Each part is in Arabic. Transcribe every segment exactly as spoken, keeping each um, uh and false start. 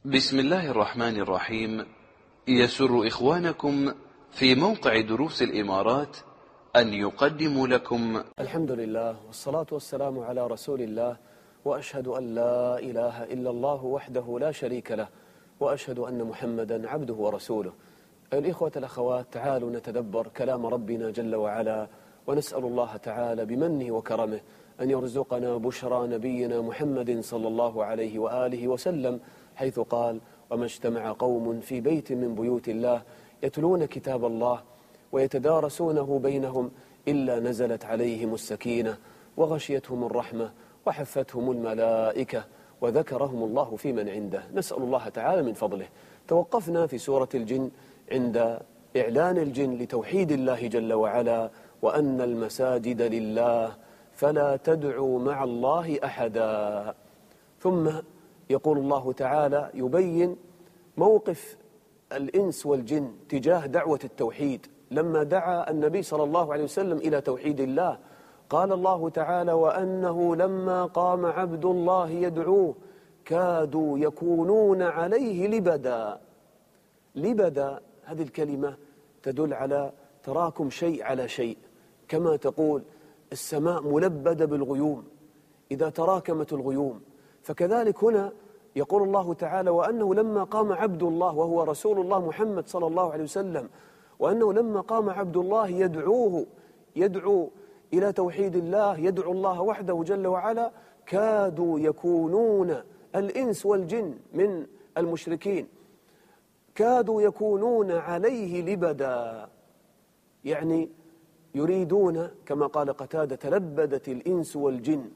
بسم الله الرحمن الرحيم. يسر إخوانكم في موقع دروس الإمارات أن يقدموا لكم الحمد لله والصلاة والسلام على رسول الله، وأشهد أن لا إله إلا الله وحده لا شريك له، وأشهد أن محمدا عبده ورسوله. الإخوة الأخوات، تعالوا نتدبر كلام ربنا جل وعلا، ونسأل الله تعالى بمنه وكرمه أن يرزقنا بشرى نبينا محمد صلى الله عليه وآله وسلم، حيث قال: وما اجتمع قوم في بيت من بيوت الله يتلون كتاب الله ويتدارسونه بينهم إلا نزلت عليهم السكينة وغشيتهم الرحمة وحفتهم الملائكة وذكرهم الله في من عنده. نسأل الله تعالى من فضله. توقفنا في سورة الجن عند إعلان الجن لتوحيد الله جل وعلا، وأن المساجد لله فلا تدعوا مع الله أحدا. ثم يقول الله تعالى يبين موقف الإنس والجن تجاه دعوة التوحيد. لما دعا النبي صلى الله عليه وسلم إلى توحيد الله، قال الله تعالى: وأنه لما قام عبد الله يدعوه كادوا يكونون عليه لبدا. لبدا هذه الكلمة تدل على تراكم شيء على شيء، كما تقول السماء ملبدة بالغيوم إذا تراكمت الغيوم، فكذلك هنا يقول الله تعالى: وأنه لما قام عبد الله، وهو رسول الله محمد صلى الله عليه وسلم، وأنه لما قام عبد الله يدعوه، يدعو إلى توحيد الله، يدعو الله وحده جل وعلا، كادوا يكونون الإنس والجن من المشركين كادوا يكونون عليه لبدا، يعني يريدون كما قال قتادة: تلبدت الإنس والجن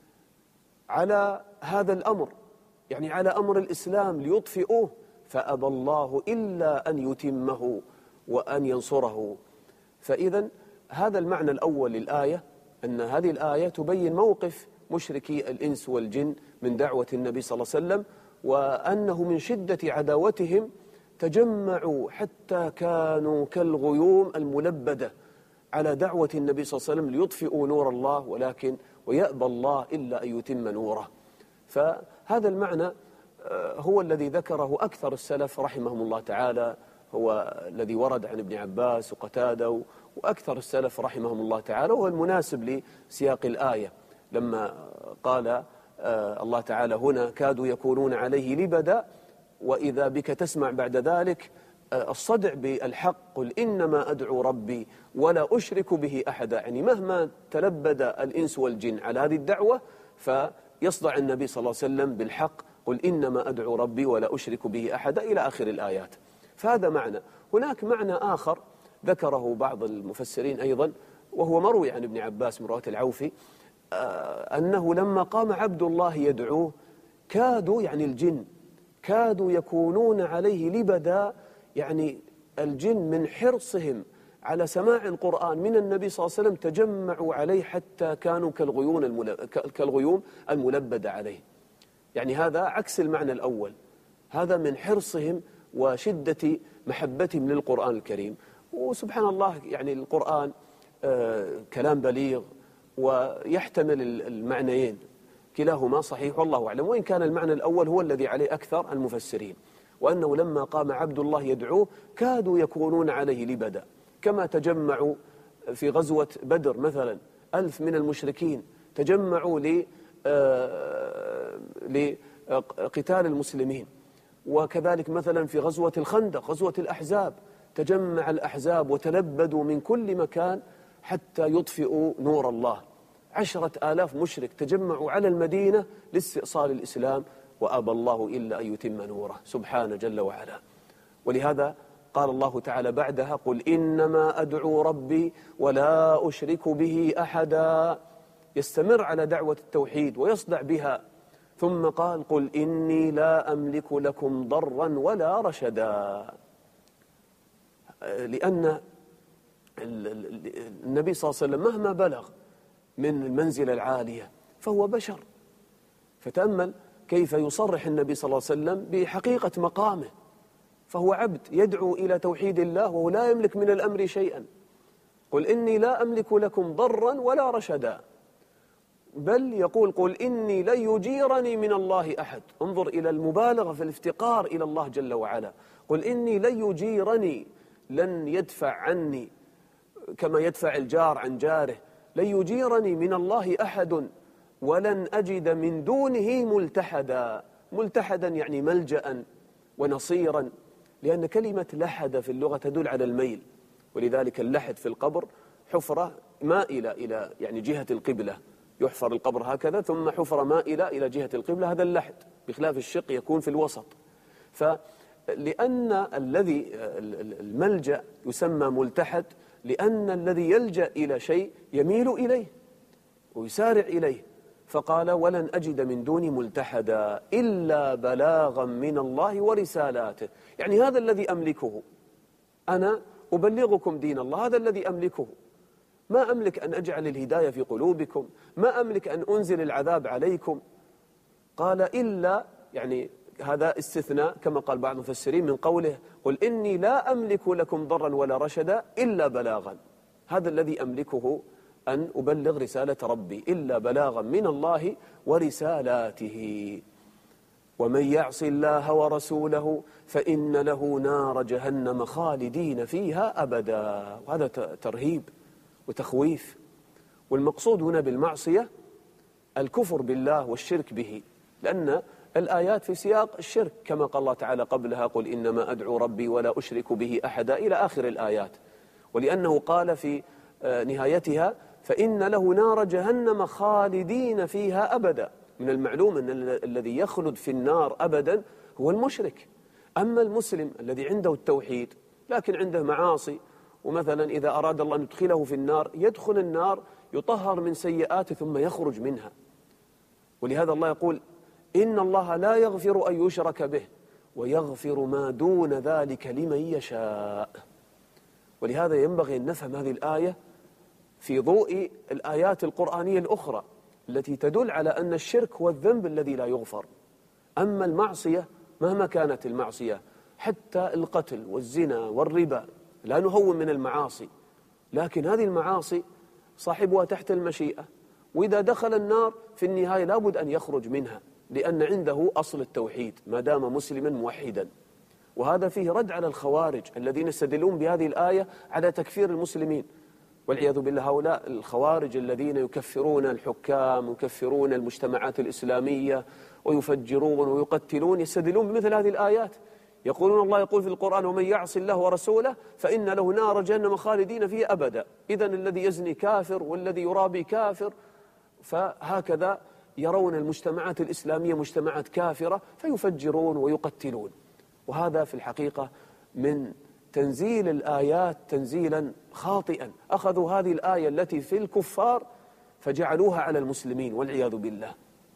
على هذا الأمر، يعني على أمر الإسلام ليطفئوه، فأبى الله إلا أن يتمه وأن ينصره. فإذا هذا المعنى الأول للآية، أن هذه الآية تبين موقف مشركي الإنس والجن من دعوة النبي صلى الله عليه وسلم، وأنه من شدة عداوتهم تجمعوا حتى كانوا كالغيوم الملبدة على دعوة النبي صلى الله عليه وسلم ليطفئوا نور الله، ولكن ويأبى الله إلا أن يتم نوره. فهذا المعنى هو الذي ذكره أكثر السلف رحمهم الله تعالى، هو الذي ورد عن ابن عباس وقتادة وأكثر السلف رحمهم الله تعالى، وهو المناسب لسياق الآية. لما قال الله تعالى هنا: كادوا يكونون عليه لبدا، وإذا بك تسمع بعد ذلك الصدع بالحق: قل إنما أدعو ربي ولا أشرك به أحدا. يعني مهما تلبد الإنس والجن على هذه الدعوة فيصدع النبي صلى الله عليه وسلم بالحق: قل إنما أدعو ربي ولا أشرك به أحدا، إلى آخر الآيات. فهذا معنى. هناك معنى آخر ذكره بعض المفسرين أيضا، وهو مروي عن ابن عباس من رواية العوفي، أنه لما قام عبد الله يدعوه كادوا، يعني الجن، كادوا يكونون عليه لبدا، يعني الجن من حرصهم على سماع القرآن من النبي صلى الله عليه وسلم تجمعوا عليه حتى كانوا كالغيوم كالغيوم الملبدة عليه. يعني هذا عكس المعنى الأول، هذا من حرصهم وشدة محبتهم للقرآن الكريم. وسبحان الله، يعني القرآن آه كلام بليغ ويحتمل المعنيين، كلاهما صحيح والله أعلم، وإن كان المعنى الأول هو الذي عليه أكثر المفسرين، وأنه لما قام عبد الله يدعوه كادوا يكونون عليه لبدا، كما تجمعوا في غزوة بدر مثلا ألف من المشركين تجمعوا لقتال المسلمين، وكذلك مثلا في غزوة الخندق، غزوة الأحزاب، تجمع الأحزاب وتلبدوا من كل مكان حتى يطفئوا نور الله. عشرة آلاف مشرك تجمعوا على المدينة لاستئصال الإسلام، وأبى الله إلا أن يتم نوره سبحانه جل وعلا. ولهذا قال الله تعالى بعدها: قل إنما أدعو ربي ولا أشرك به أحدا. يستمر على دعوة التوحيد ويصدع بها، ثم قال: قل إني لا أملك لكم ضرا ولا رشدا. لأن النبي صلى الله عليه وسلم مهما بلغ من المنزلة العالية فهو بشر، فتأمل كيف يصرح النبي صلى الله عليه وسلم بحقيقة مقامه، فهو عبد يدعو إلى توحيد الله وهو لا يملك من الأمر شيئا. قل إني لا أملك لكم ضرا ولا رشدا. بل يقول قل إني لن يجيرني من الله أحد. انظر إلى المبالغة في الافتقار إلى الله جل وعلا. قل إني لن يجيرني، لن يدفع عني كما يدفع الجار عن جاره، لن يجيرني من الله أحد ولن أجد من دونه ملتحدا. ملتحدا يعني ملجأ ونصيرا، لأن كلمة لحد في اللغة تدل على الميل، ولذلك اللحد في القبر حفرة مائلة إلى يعني جهة القبلة، يحفر القبر هكذا ثم حفرة مائلة إلى جهة القبلة، هذا اللحد، بخلاف الشق يكون في الوسط. فلأن الذي الملجأ يسمى ملتحد لأن الذي يلجأ إلى شيء يميل إليه ويسارع إليه. فقال ولن أجد من دوني ملتحدا إلا بلاغا من الله ورسالاته، يعني هذا الذي أملكه، أنا أبلغكم دين الله، هذا الذي أملكه. ما أملك أن أجعل الهداية في قلوبكم، ما أملك أن أنزل العذاب عليكم. قال إلا، يعني هذا استثناء كما قال بعض المفسرين من قوله قل إني لا أملك لكم ضرا ولا رشدا إلا بلاغا، هذا الذي أملكه أن أبلغ رسالة ربي، إلا بلاغا من الله ورسالاته. ومن يعص الله ورسوله فإن له نار جهنم خالدين فيها أبدا. وهذا ترهيب وتخويف. والمقصود هنا بالمعصية الكفر بالله والشرك به، لأن الآيات في سياق الشرك كما قال الله تعالى قبلها قل إنما أدعو ربي ولا أشرك به أحدا إلى آخر الآيات. ولأنه قال في نهايتها فإن له نار جهنم خالدين فيها أبدا. من المعلوم أن الذي يخلد في النار أبدا هو المشرك. أما المسلم الذي عنده التوحيد لكن عنده معاصي، ومثلا إذا أراد الله أن يدخله في النار يدخل النار يطهر من سيئاته ثم يخرج منها. ولهذا الله يقول إن الله لا يغفر أن يشرك به ويغفر ما دون ذلك لمن يشاء. ولهذا ينبغي أن نفهم هذه الآية في ضوء الآيات القرآنية الأخرى التي تدل على أن الشرك هو الذنب الذي لا يغفر. أما المعصية مهما كانت المعصية، حتى القتل والزنا والربا، لا نهون من المعاصي، لكن هذه المعاصي صاحبها تحت المشيئة، وإذا دخل النار في النهاية لابد أن يخرج منها، لأن عنده أصل التوحيد ما دام مسلما موحدا. وهذا فيه رد على الخوارج الذين يستدلون بهذه الآية على تكفير المسلمين، والعياذ بالله. هؤلاء الخوارج الذين يكفرون الحكام ويكفرون المجتمعات الإسلامية ويفجرون ويقتلون يستدلون بمثل هذه الآيات، يقولون الله يقول في القرآن ومن يعص الله ورسوله فإن له نار جهنم خالدين فيها أبدا. إذن الذي يزني كافر والذي يرابي كافر. فهكذا يرون المجتمعات الإسلامية مجتمعات كافرة فيفجرون ويقتلون. وهذا في الحقيقة من تنزيل الآيات تنزيلا خاطئا. أخذوا هذه الآية التي في الكفار فجعلوها على المسلمين والعياذ بالله.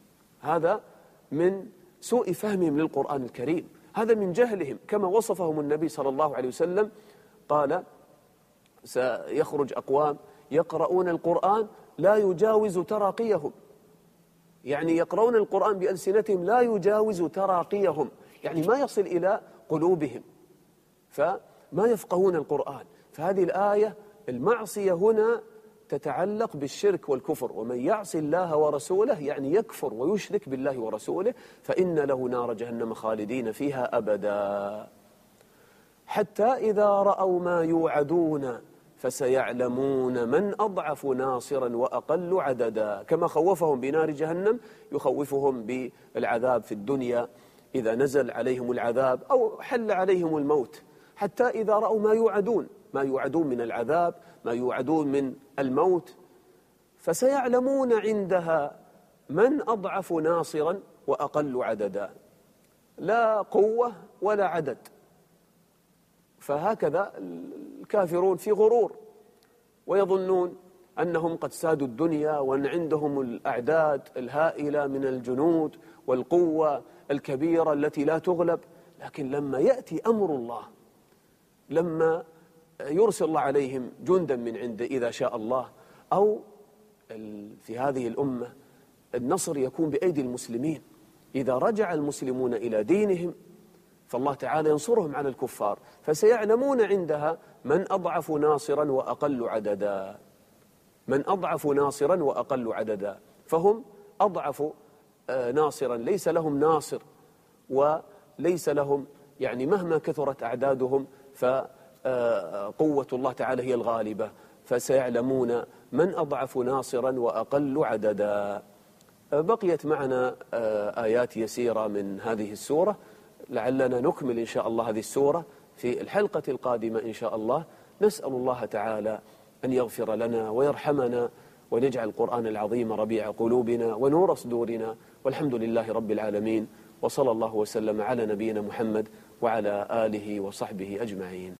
هذا من سوء فهمهم للقرآن الكريم، هذا من جهلهم. كما وصفهم النبي صلى الله عليه وسلم قال سيخرج أقوام يقرؤون القرآن لا يجاوز تراقيهم، يعني يقرؤون القرآن بألسنتهم لا يجاوز تراقيهم، يعني ما يصل إلى قلوبهم فما يفقهون القرآن. فهذه الآية المعصية هنا تتعلق بالشرك والكفر. ومن يعص الله ورسوله يعني يكفر ويشرك بالله ورسوله فإن له نار جهنم خالدين فيها أبدا. حتى إذا رأوا ما يوعدون فسيعلمون من أضعف ناصرا وأقل عددا. كما خوفهم بنار جهنم يخوفهم بالعذاب في الدنيا إذا نزل عليهم العذاب أو حل عليهم الموت. حتى إذا رأوا ما يوعدون، ما يوعدون من العذاب، ما يوعدون من الموت، فسيعلمون عندها من أضعف ناصرا وأقل عددا. لا قوة ولا عدد. فهكذا الكافرون في غرور ويظنون أنهم قد سادوا الدنيا وأن عندهم الأعداد الهائلة من الجنود والقوة الكبيرة التي لا تغلب. لكن لما يأتي أمر الله، لما يرسل الله عليهم جندا من عنده إذا شاء الله، أو في هذه الأمة النصر يكون بأيدي المسلمين، إذا رجع المسلمون إلى دينهم فالله تعالى ينصرهم على الكفار. فسيعلمون عندها من أضعف ناصرا وأقل عددا، من أضعف ناصرا وأقل عددا. فهم أضعف ناصرا، ليس لهم ناصر وليس لهم يعني مهما كثرت أعدادهم فقوة الله تعالى هي الغالبة، فسيعلمون من أضعف ناصرا وأقل عددا. بقيت معنا آيات يسيرة من هذه السورة، لعلنا نكمل إن شاء الله هذه السورة في الحلقة القادمة إن شاء الله. نسأل الله تعالى أن يغفر لنا ويرحمنا ونجعل القرآن العظيم ربيع قلوبنا ونور صدورنا، والحمد لله رب العالمين، وصلى الله وسلم على نبينا محمد وعلى آله وصحبه أجمعين.